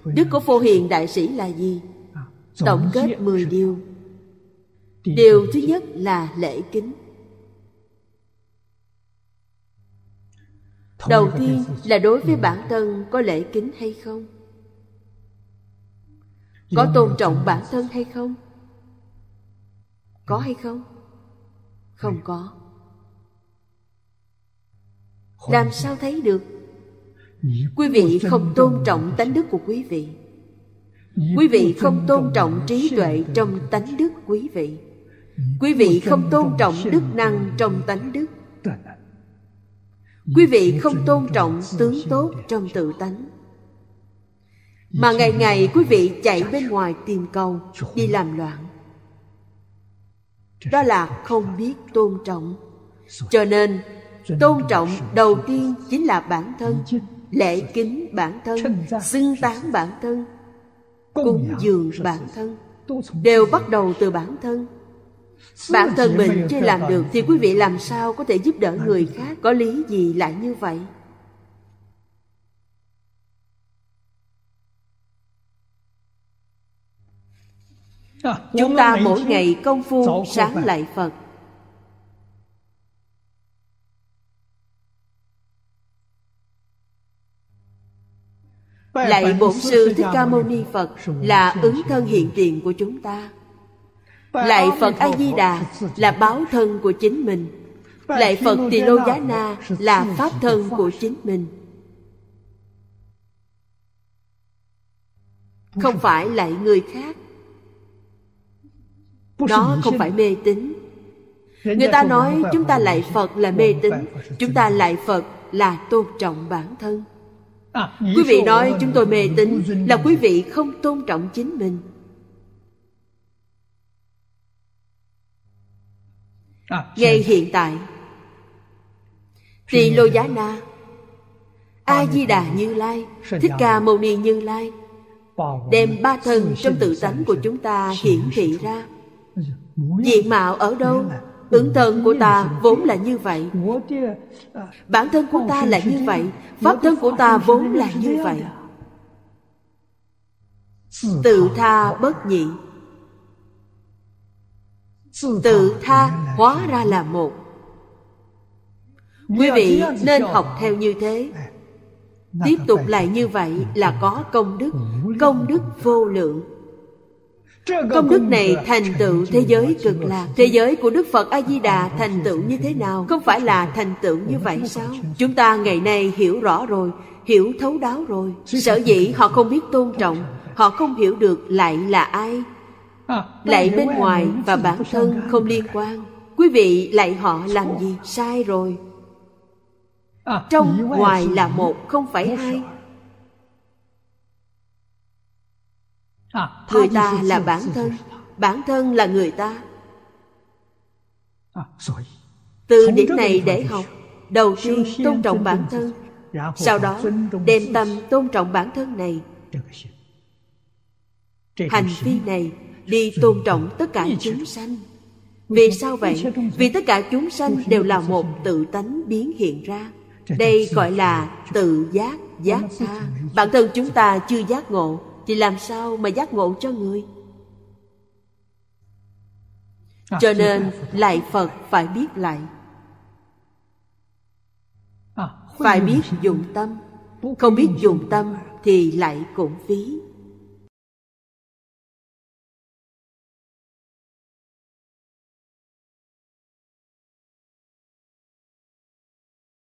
Đức của Phổ Hiền Đại Sĩ là gì? Tổng kết 10 điều. Điều thứ nhất là lễ kính. Đầu tiên là đối với bản thân có lễ kính hay không? Có tôn trọng bản thân hay không? Có hay không? Không có. Làm sao thấy được? Quý vị không tôn trọng tánh đức của quý vị. Quý vị không tôn trọng trí tuệ trong tánh đức quý vị. Quý vị không tôn trọng đức năng trong tánh đức. Quý vị không tôn trọng tướng tốt trong tự tánh. Mà ngày ngày quý vị chạy bên ngoài tìm cầu, đi làm loạn. Đó là không biết tôn trọng. Cho nên tôn trọng đầu tiên chính là bản thân. Lễ kính bản thân, xưng tán bản thân, cúng dường bản thân, đều bắt đầu từ bản thân. Bản thân mình chưa làm được thì quý vị làm sao có thể giúp đỡ người khác? Có lý gì lại như vậy? Chúng ta mỗi ngày công phu sáng lạy Phật. Lạy Bổn Sư Thích Ca Mâu Ni Phật là ứng thân hiện tiền của chúng ta. Lạy Phật A Di Đà là báo thân của chính mình. Lạy Phật Tỳ Lô Giá Na là pháp thân của chính mình. Không phải lạy người khác. Đó không phải mê tín. Người ta nói chúng ta lạy Phật là mê tín. Chúng ta lạy Phật là tôn trọng bản thân. Quý vị nói chúng tôi mê tín là quý vị không tôn trọng chính mình. Ngay hiện tại, Tỳ Lô Giá Na, A Di Đà Như Lai, Thích Ca Mâu Ni Như Lai đem ba thân trong tự tánh của chúng ta hiển thị ra. Diện mạo ở đâu? Ứng thân của ta vốn là như vậy. Bản thân của ta là như vậy. Pháp thân của ta vốn là như vậy. Tự tha bất nhị. Tự tha hóa ra là một. Quý vị nên học theo như thế. Tiếp tục lại như vậy là có công đức. Công đức vô lượng. Công đức này thành tựu thế giới cực lạc. Thế giới của Đức Phật A-di-đà thành tựu như thế nào? Không phải là thành tựu như vậy sao? Chúng ta ngày nay hiểu rõ rồi, hiểu thấu đáo rồi. Sở dĩ họ không biết tôn trọng, họ không hiểu được lạy là ai. Lạy bên ngoài và bản thân không liên quan. Quý vị lạy họ làm gì? Sai rồi. Trong ngoài là một, không phải hai. Người ta là bản thân là người ta. Từ điểm này để học. Đầu tiên tôn trọng bản thân, sau đó đem tâm tôn trọng bản thân này. Hành vi này đi tôn trọng tất cả chúng sanh. Vì sao vậy? Vì tất cả chúng sanh đều là một tự tánh biến hiện ra. Đây gọi là tự giác, giác tha. Bản thân chúng ta chưa giác ngộ thì làm sao mà giác ngộ cho người? Cho nên lạy Phật phải biết lạy, phải biết dùng tâm. Không biết dùng tâm thì lạy cũng phí.